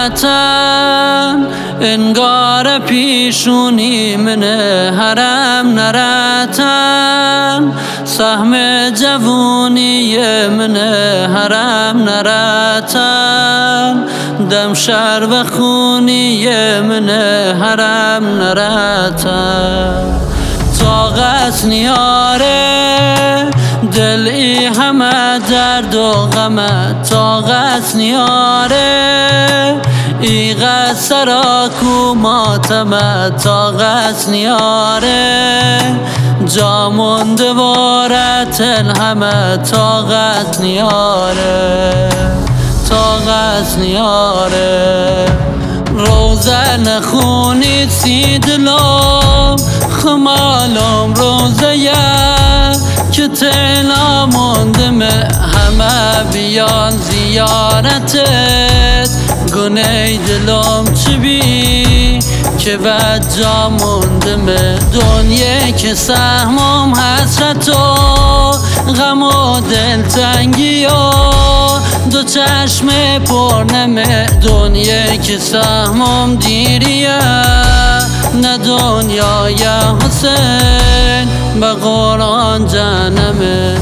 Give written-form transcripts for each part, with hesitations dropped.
وطن انگار پیشونی من حرم نرتن سهم جوونی من حرم نرتن دم شر و خونی من حرم نرتن طاقت نیاره دل ای همه درد و غمه طاقت نیاره ایغت سراکو ماتمه طاقت نیاره جامون دوارت همه طاقت نیاره طاقت نیاره روزه نخونید سیدلم خمالم روزه که تلا مندمه همه بیان زیارتت گناه دلم چی بی که وجا مندمه دنیا که سهمم حسرت و غم و دلتنگی و دو چشم پرنمه دنیا که سهمم دیریه نه دنیا یا حسین به قرآن جانمه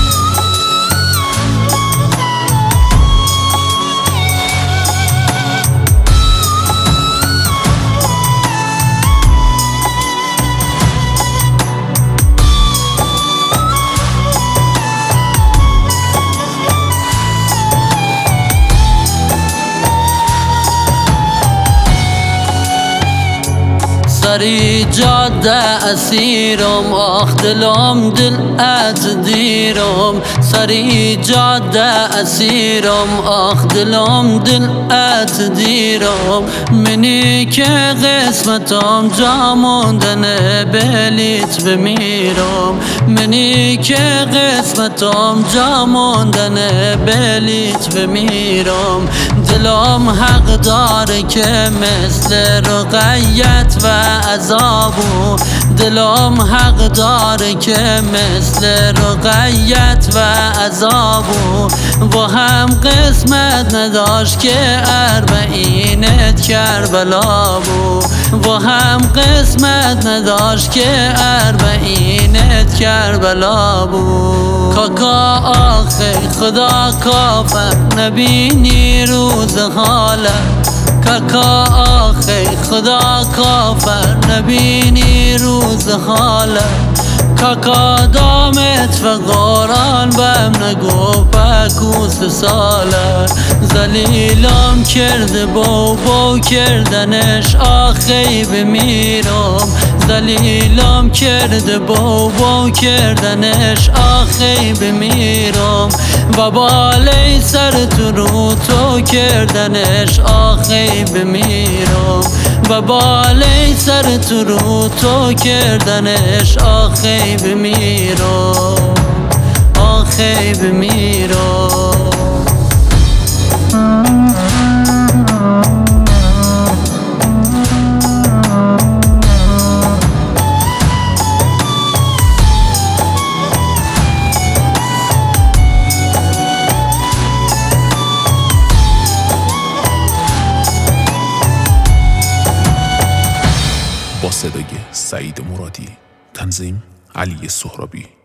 سری جاده اسیرم آخ دلم دل ات دیرم سری جاده اسیرم آخ دلم دل ات دیرم منی که قسمتم جا موندنه بلیت بمیرم منی که قسمتم جا موندنه بلیت بمیرم دلم حق داره که مثل رقیت و عذابو دلم حق داره که مثل رقیت و عذابو با هم قسمت نداشت که اربعینت کربلا بو با هم قسمت نداشت که اربعینت کربلا بو کاکا آخی خدا کافر نبینی روز حالت کاکا آخی خدا کافر نبینی روز حالت کاکا دامت و قرآن بهم نگو پکوس ساله زلیلم کرده بو کردنش آخی بمیرم زلیلم کرده بو کردنش آخی بمیرم و بالای سر تو کردنش آخی بمیرم و بالای سر تو کردنش آخی بمیرم آخی بمیرم با صدای سعید مرادی، تنظیم علی سهرابی.